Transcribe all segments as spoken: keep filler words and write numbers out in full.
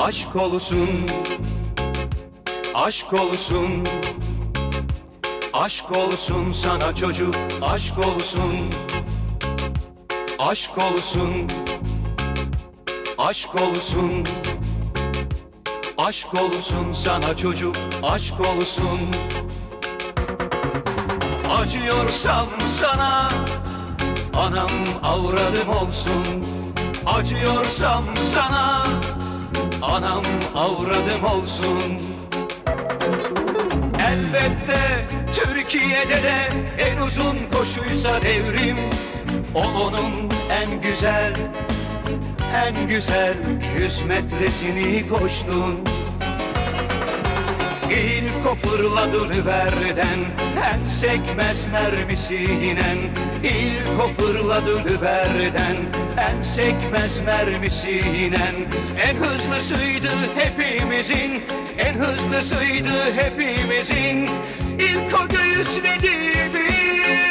Aşk olsun, aşk olsun, aşk olsun sana çocuk, aşk olsun, aşk olsun, aşk olsun, aşk olsun sana çocuk, aşk olsun. Acıyorsam sana, anam avradım olsun. Acıyorsam sana, anam avradım olsun. Elbette Türkiye'de de en uzun koşuysa devrim, o onun en güzel, en güzel yüz metresini koştun. İlk o fırladı Lüber'den, en sekmez mermisinen. İlk o fırladı Lüber'den, en sekmez mermisinen. En hızlısıydı hepimizin, en hızlısıydı hepimizin. İlk o göğüsledi bir.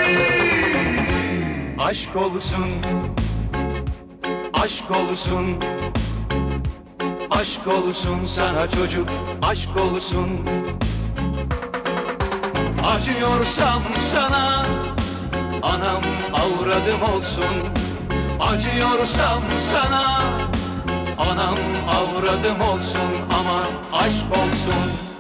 Aşk olsun, aşk olsun, aşk olsun sana çocuk, aşk olsun. Acıyorsam sana, anam avradım olsun. Acıyorsam sana, anam avradım olsun. Ama aşk olsun.